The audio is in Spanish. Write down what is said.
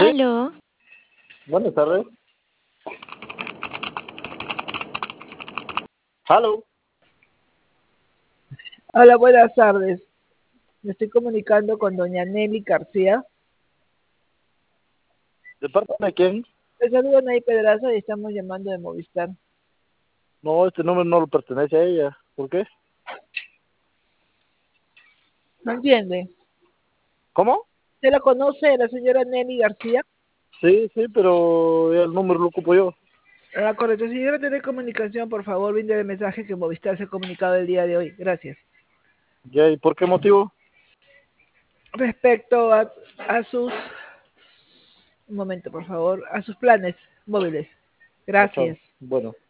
Sí, Aló, buenas tardes. Hello. Hola, buenas tardes. Me estoy comunicando con doña Nelly García. ¿De parte de quién? Les saludo Nay Pedraza y estamos llamando de Movistar. No, este número no le pertenece a ella. ¿Por qué? ¿No entiende? ¿Cómo? ¿Usted la conoce, la señora Nelly García? Sí, sí, pero el número lo ocupo yo. Ah, correcto. Si quiere tener comunicación, por favor, brinde el mensaje que Movistar se ha comunicado el día de hoy. Gracias. ¿Ya? ¿Y por qué motivo? Respecto a sus... Un momento, por favor. A sus planes móviles. Ah, chao. Gracias. Bueno.